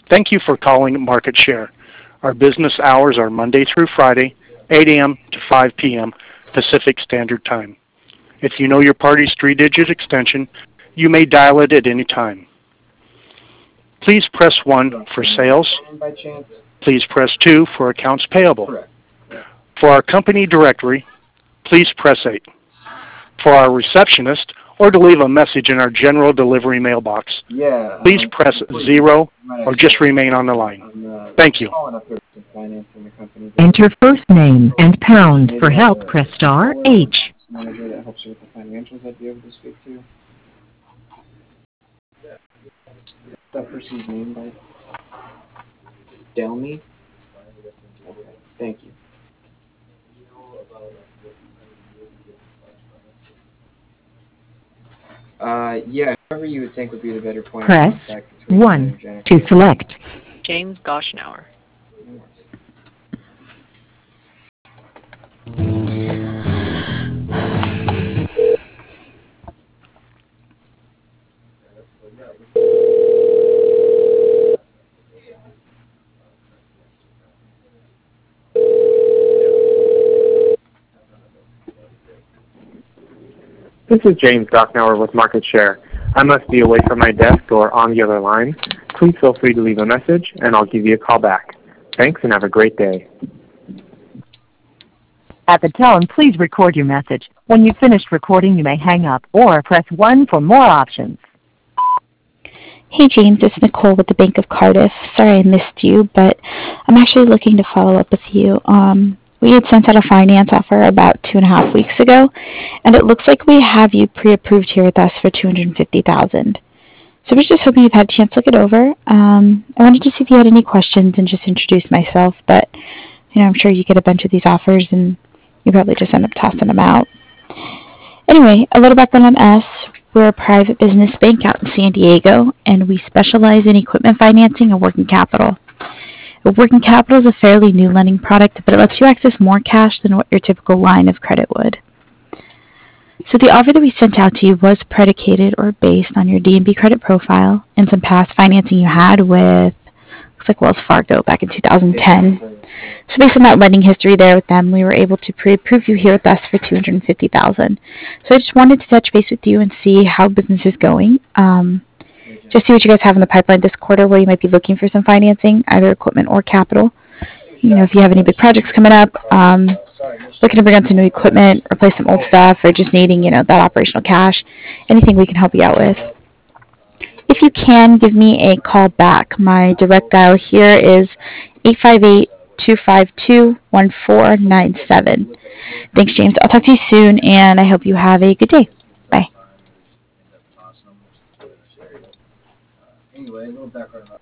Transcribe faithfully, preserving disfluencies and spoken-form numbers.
Thank you for calling Market Share. Our business hours are Monday through Friday, eight a.m. to five p.m. Pacific Standard Time. If you know your party's three-digit extension, you may dial it at any time. Please press one for sales. By chance? Please press two for accounts payable. Correct. For our company directory, please press eight. For our receptionist, or to leave a message in our general delivery mailbox, Yeah. please um, press please, zero you might or actually- just remain on the line. I'm, uh, Thank you. calling up here to financing the company. Enter first name and pound. Maybe For have help, a press star controller H. Manager that helps you with the financials I'd be able to speak to. That person's name by Delmy? Okay, thank you. Uh, yeah, whoever you would think would be the better point Press of contact between one me and Jennifer. to select. James Goshnauer. This is James Gocknauer with Market Share. I must be away from my desk or on the other line. Please feel free to leave a message, and I'll give you a call back. Thanks, and have a great day. At the tone, please record your message. When you've finished recording, you may hang up or press one for more options. Hey James, it's Nicole with the Bank of Cardiff. Sorry I missed you, but I'm actually looking to follow up with you. Um, we had sent out a finance offer about two and a half weeks ago, and it looks like we have you pre-approved here with us for two hundred fifty thousand dollars. So I was just hoping you've had a chance to look it over. Um, I wanted to see if you had any questions and just introduce myself, but you know, I'm sure you get a bunch of these offers and you probably just end up tossing them out. Anyway, a little background on us. We're a private business bank out in San Diego, and we specialize in equipment financing and working capital. Working capital is a fairly new lending product, but it lets you access more cash than what your typical line of credit would. So the offer that we sent out to you was predicated or based on your D and B credit profile and some past financing you had with, looks like Wells Fargo back in two thousand ten. So based on that lending history there with them, we were able to pre-approve you here with us for two hundred fifty thousand dollars. So I just wanted to touch base with you and see how business is going. Um, just see what you guys have in the pipeline this quarter where you might be looking for some financing, either equipment or capital. You know, if you have any big projects coming up, um, looking to bring on some new equipment, replace some old stuff, or just needing, you know, that operational cash, anything we can help you out with. If you can, give me a call back. My direct dial here is eight five eight, two five two, one four nine seven. Thanks, James. I'll talk to you soon, and I hope you have a good day. Bye. Anyway, a little background about